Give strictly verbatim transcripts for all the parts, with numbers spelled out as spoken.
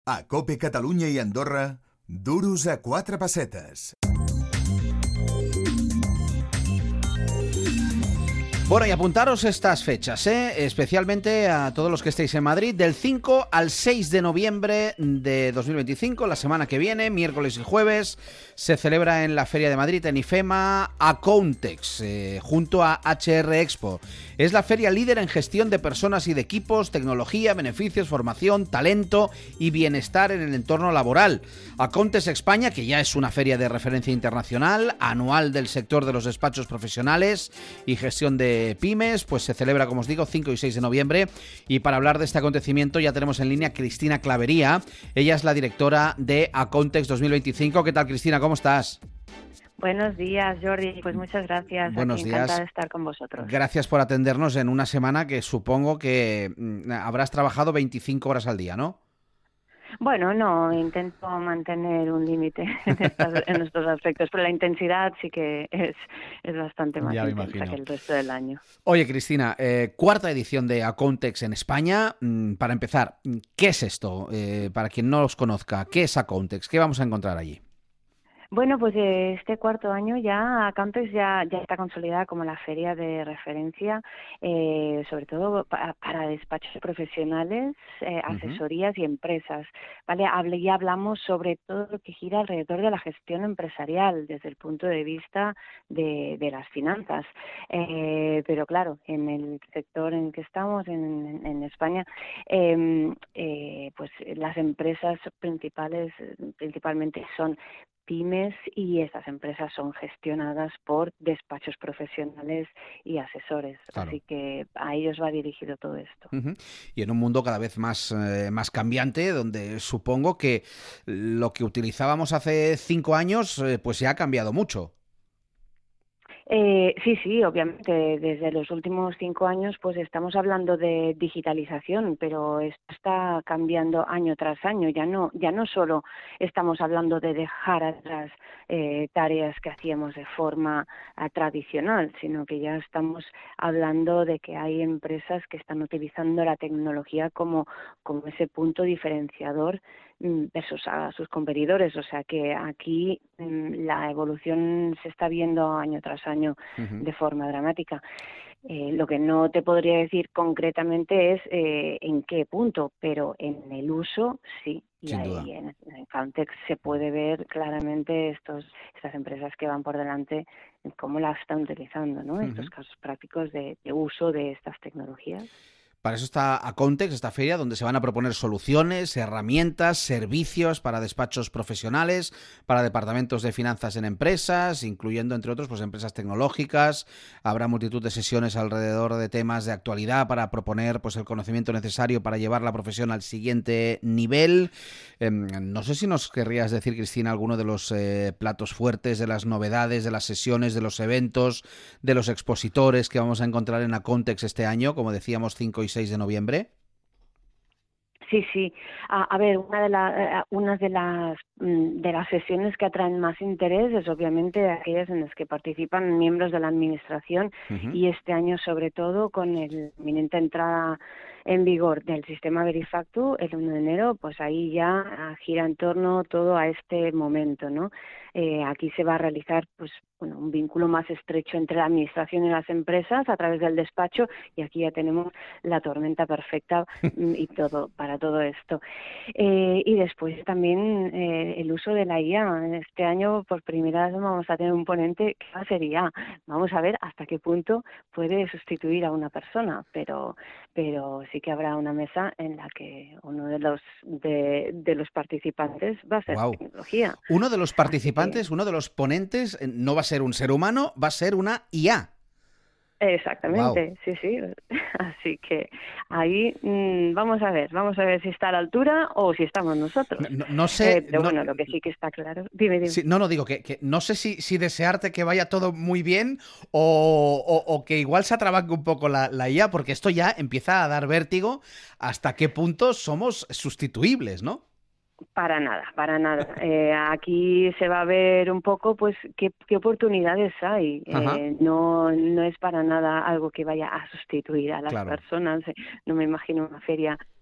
A COPE Catalunya i Andorra, duros a quatre pessetes. Bueno, y apuntaros estas fechas, ¿eh? Especialmente a todos los que estéis en Madrid, del cinco al seis de noviembre de dos mil veinticinco, la semana que viene, miércoles y jueves, se celebra en la Feria de Madrid, en IFEMA, Accountex, eh, junto a H R Expo. Es la feria líder en gestión de personas y de equipos, tecnología, beneficios, formación, talento y bienestar en el entorno laboral. Accountex España, que ya es una feria de referencia internacional, anual del sector de los despachos profesionales y gestión de pymes, pues se celebra, como os digo, cinco y seis de noviembre. Y para hablar de este acontecimiento ya tenemos en línea a Cristina Clavería. Ella es la directora de Accountex dos mil veinticinco. ¿Qué tal, Cristina? ¿Cómo estás? Buenos días, Jordi. Pues muchas gracias. Buenos Aquí, días. encantada de estar con vosotros. Gracias por atendernos en una semana que supongo que mm, habrás trabajado veinticinco horas al día, ¿no? Bueno, no, intento mantener un límite en, estas- en estos aspectos, pero la intensidad sí que es, es bastante más Ya me intensa imagino. que el resto del año. Oye, Cristina, eh, cuarta edición de Accountex en España. Mm, Para empezar, ¿qué es esto? Eh, para quien no os conozca, ¿qué es Accountex? ¿Qué vamos a encontrar allí? Bueno, pues eh, este cuarto año ya Accountex ya, ya está consolidada como la feria de referencia, eh, sobre todo pa- para despachos profesionales, eh, Ujú. asesorías y empresas. ¿Vale? Hable- ya hablamos sobre todo lo que gira alrededor de la gestión empresarial desde el punto de vista de, de las finanzas. Eh, pero claro, en el sector en que estamos, en, en España, eh, eh, pues las empresas principales eh, principalmente son pymes y estas empresas son gestionadas por despachos profesionales y asesores. Claro. Así que a ellos va dirigido todo esto. Ujú. Y en un mundo cada vez más, eh, más cambiante, donde supongo que lo que utilizábamos hace cinco años, eh, pues ya ha cambiado mucho. Eh, sí, sí, obviamente, desde los últimos cinco años pues estamos hablando de digitalización, pero esto está cambiando año tras año. Ya no, ya no solo estamos hablando de dejar atrás eh, tareas que hacíamos de forma eh, tradicional, sino que ya estamos hablando de que hay empresas que están utilizando la tecnología como, como ese punto diferenciador mm, versus a sus competidores. O sea que aquí mm, la evolución se está viendo año tras año Ujú. de forma dramática. Eh, lo que no te podría decir concretamente es eh, en qué punto, pero en el uso sí. Y Sin duda. ahí en, en Accountex se puede ver claramente estos, estas empresas que van por delante, cómo las están utilizando, ¿no? Estos Ujú. casos prácticos de, de uso de estas tecnologías. Para eso está Accountex, esta feria, donde se van a proponer soluciones, herramientas, servicios para despachos profesionales, para departamentos de finanzas en empresas, incluyendo, entre otros, pues empresas tecnológicas. Habrá multitud de sesiones alrededor de temas de actualidad para proponer pues el conocimiento necesario para llevar la profesión al siguiente nivel. Eh, no sé si nos querrías decir, Cristina, alguno de los eh, platos fuertes, de las novedades, de las sesiones, de los eventos, de los expositores que vamos a encontrar en Accountex este año, como decíamos, cinco y seis de noviembre. Sí, sí. A, a ver, una de, la, eh, una de las mm, de las sesiones que atraen más interés es obviamente aquellas en las que participan miembros de la administración Ujú. y este año sobre todo con el inminente entrada en vigor del sistema Verifactu el uno de enero, pues ahí ya ah, gira en torno todo a este momento, ¿no? Eh, aquí se va a realizar pues bueno, un vínculo más estrecho entre la administración y las empresas a través del despacho y aquí ya tenemos la tormenta perfecta mm, y todo para todo esto. Eh, y después también eh, el uso de la I A. Este año por primera vez vamos a tener un ponente que va a ser I A. Vamos a ver hasta qué punto puede sustituir a una persona, pero pero sí que habrá una mesa en la que uno de los de, de los participantes va a ser Wow. tecnología. Uno de los Así que participantes, uno de los ponentes, eh, no va a ser un ser humano, va a ser una I A. Wow. exactamente, sí, sí. Así que ahí mm, vamos a ver, vamos a ver si está a la altura o si estamos nosotros. No, no- no Eh, sé, pero no, bueno, lo que sí que está claro. Dime, dime. sí, no, no digo que, que no sé si, si desearte que vaya todo muy bien o, o- o que igual se atrabanque un poco la, la I A, porque esto ya empieza a dar vértigo hasta qué punto somos sustituibles, ¿no? Para nada, para nada. Eh, aquí se va a ver un poco, pues, qué, qué oportunidades hay. Ajá, Eh, no, no es para nada algo que vaya a sustituir a las claro. personas. No me imagino una feria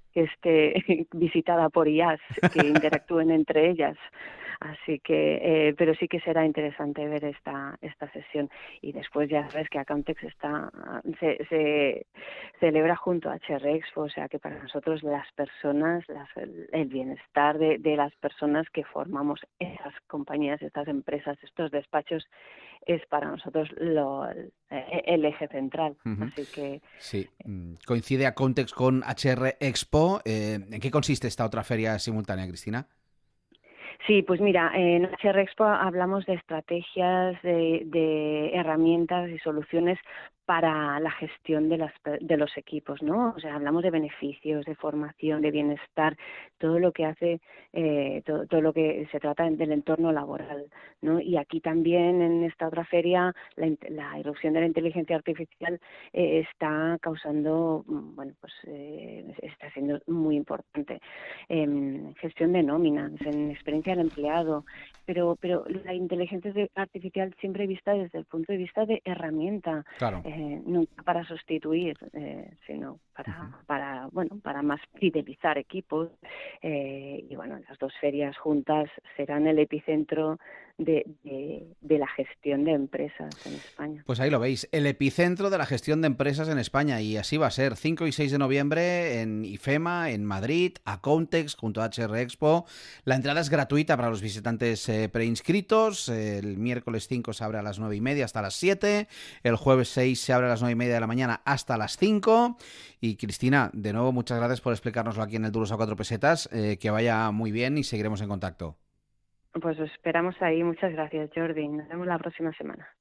que esté visitada por I As, que interactúen entre ellas. Así que, eh, pero sí que será interesante ver esta esta sesión. Y después ya sabes que Accountex está se, se celebra junto a H R Expo, o sea que para nosotros las personas, las, el bienestar de, de las personas que formamos esas compañías, estas empresas, estos despachos, es para nosotros lo, el, el eje central. Uh-huh. Así que sí, coincide Accountex con H R Expo. Eh, ¿En qué consiste esta otra feria simultánea, Cristina? Sí, pues mira, en H R Expo hablamos de estrategias, de, de herramientas y soluciones para la gestión de, las, de los equipos, ¿no? O sea, hablamos de beneficios, de formación, de bienestar, todo lo que hace, eh, todo, todo lo que se trata del entorno laboral, ¿no? Y aquí también en esta otra feria la, la irrupción de la inteligencia artificial eh, está causando, bueno, pues eh, está siendo muy importante. Eh, gestión de nóminas, en experiencia del empleado, pero pero la inteligencia artificial siempre vista desde el punto de vista de herramienta. Claro. Eh, nunca para sustituir, eh, sino para, uh-huh. para, bueno, para más fidelizar equipos. Eh, y bueno, las dos ferias juntas serán el epicentro de, de, de la gestión de empresas en España. Pues ahí lo veis, el epicentro de la gestión de empresas en España, y así va a ser, cinco y seis de noviembre en IFEMA, en Madrid, Accountex, junto a H R Expo. La entrada es gratuita para los visitantes eh, preinscritos. El miércoles cinco se abre a las nueve y media hasta las siete, el jueves seis se abre a las nueve y media de la mañana hasta las cinco. Y Cristina, de nuevo, muchas gracias por explicárnoslo aquí en el Duros a cuatro pesetas. Eh, que vaya muy bien y seguiremos en contacto. Pues os esperamos ahí. Muchas gracias, Jordi. Nos vemos la próxima semana.